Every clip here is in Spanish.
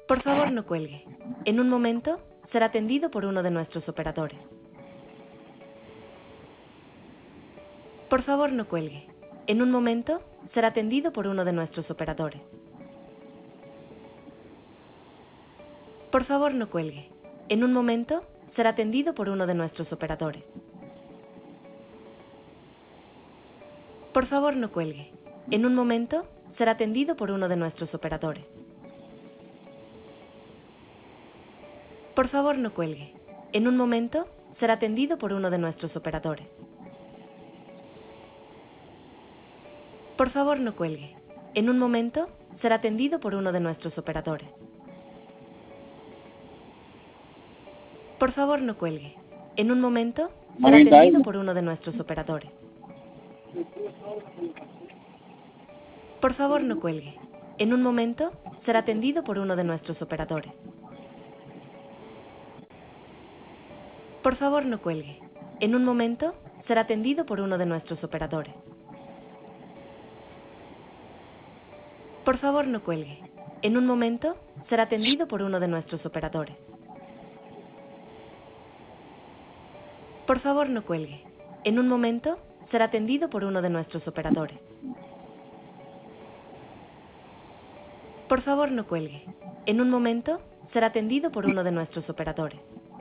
Por favor, no cuelgue. En un momento, será atendido por uno de nuestros operadores. Por favor, no cuelgue. En un momento, será atendido por uno de nuestros operadores. Por favor, no cuelgue. En un momento, será atendido por uno de nuestros operadores. Por favor, no cuelgue. En un momento, será atendido por uno de nuestros operadores. Por favor, no cuelgue. En un momento, será atendido por uno de nuestros operadores. Por favor, no cuelgue. En un momento, será atendido por uno de nuestros operadores. Por favor, no cuelgue. En un momento, será atendido por uno de nuestros operadores. Por favor, no cuelgue. En un momento, será atendido por uno de nuestros operadores. Por favor, no cuelgue. En un momento, será atendido por uno de nuestros operadores. Por favor, no cuelgue. En un momento, será atendido por uno de nuestros operadores. Por favor, no cuelgue. En un momento, será atendido por uno de nuestros operadores. Por favor, no cuelgue. En un momento, será atendido por uno de nuestros operadores.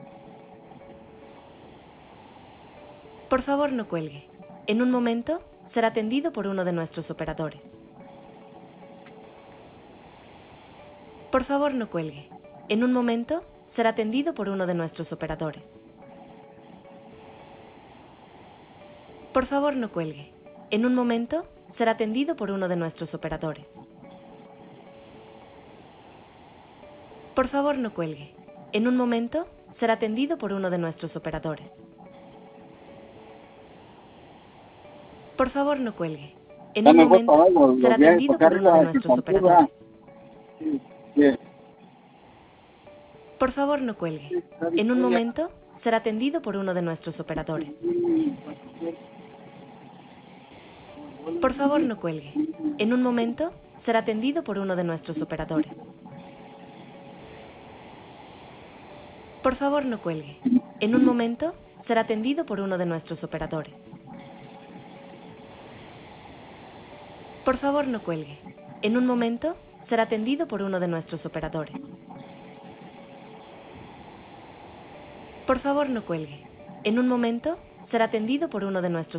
Por favor, no cuelgue. En un momento, será atendido por uno de nuestros operadores. Por favor, no cuelgue. En un momento, será atendido por uno de nuestros operadores. Por favor, no cuelgue. En un momento, será atendido por uno de nuestros operadores. Por favor, no cuelgue. En un momento, será atendido por uno de nuestros operadores. Por favor, no cuelgue. En un momento, será atendido por uno de nuestros operadores. Por favor, no cuelgue. En un momento, será atendido por uno de nuestros operadores. Por favor, no cuelgue. En un momento, será atendido por uno de nuestros operadores. Por favor, no cuelgue. En un momento, será atendido por uno de nuestros operadores. Por favor, no cuelgue. En un momento, será atendido por uno de nuestros operadores. Por favor, no cuelgue. En un momento, será atendido por uno de nuestros